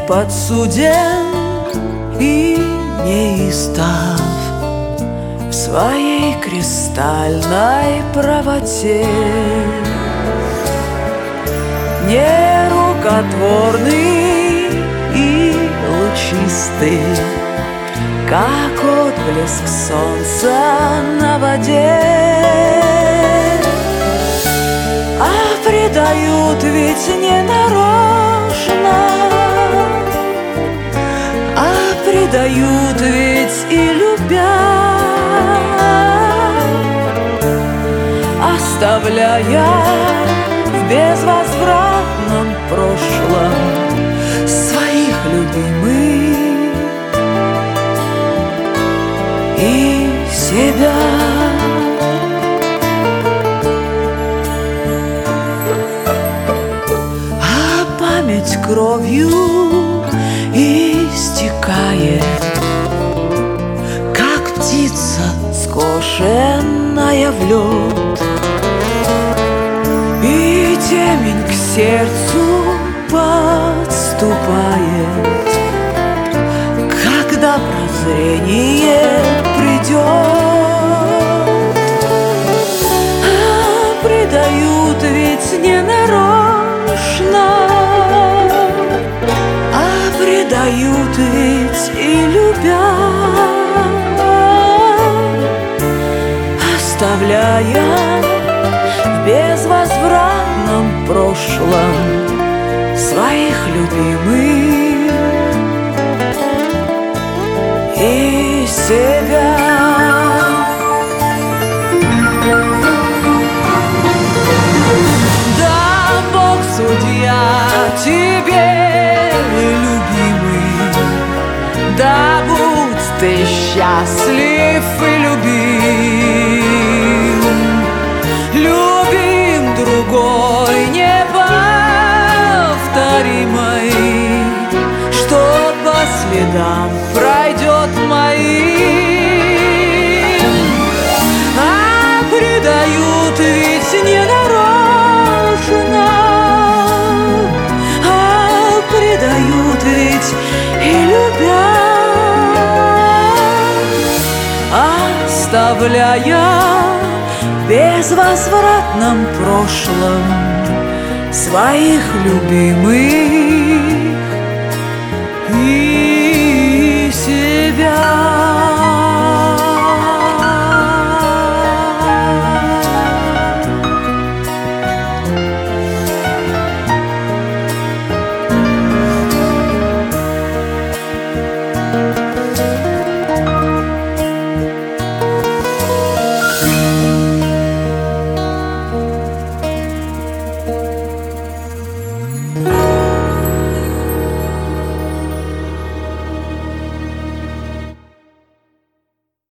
подсуден и неистов в своей кристальной правоте, нерукотворный и лучистый, как отблеск солнца на воде. А предают ведь не нарочно, а предают ведь и любя, оставляя в безвозвратном прошлом своих любимых и себя. А память кровью истекает, как птица, скошенная в лед, и темень к сердцу подступает, когда прозрение придет. А предают ведь не нарочно, а предают ведь и любя, оставляя в безвозвратном прошлом своих любимых и себя. Да, Бог судья тебе, любимый, да будь ты счастлив и любим, любим другой неповторимой, что по следам пройдет моим. А предают ведь не нарочно, а предают ведь и любя, оставляя в безвозвратном прошлом своих любимых